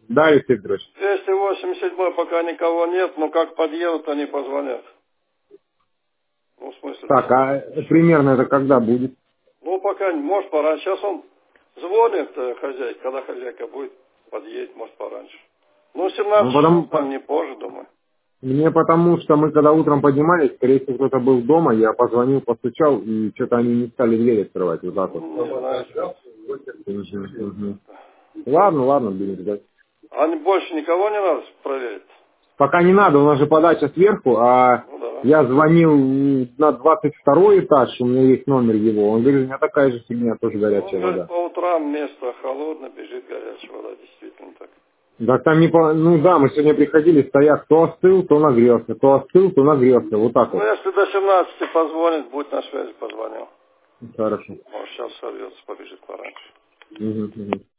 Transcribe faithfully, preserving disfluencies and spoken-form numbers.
Да, Алексей Петрович? двести восемьдесят седьмой пока никого нет, но как подъедут, они позвонят. Ну, в смысле, Так, двести а восемьдесят. примерно это когда будет? Ну, пока, не- может, пора. Сейчас он звонит, э, хозяйка, когда хозяйка будет, подъедет, может, пораньше. Ну, Ну, семнадцать часов, потому, там, не позже, думаю. мне потому что мы когда утром поднимались, скорее всего, кто-то был дома, я позвонил, постучал, и что-то они не стали дверь открывать, вот так вот. Не знаю. Мгм, мгм. Ладно, ладно, будем ждать. А не- больше никого не надо проверить? Пока не надо, у нас же подача сверху, а Ну, да. я звонил м, на двадцать второй этаж, у меня есть номер его, он говорит, у меня такая же фигня, тоже Ну, он горячая говорит, вода. по утрам место холодно, бежит горячая вода, действительно так. Да там не по... Ну да, мы сегодня приходили, стоят, то остыл, то нагрелся, то остыл, то нагрелся, вот так Ну, вот. если до семнадцати позвонит, будет на связи, позвонил. Хорошо. Может, сейчас сорвется, побежит пораньше. Мгм, мгм.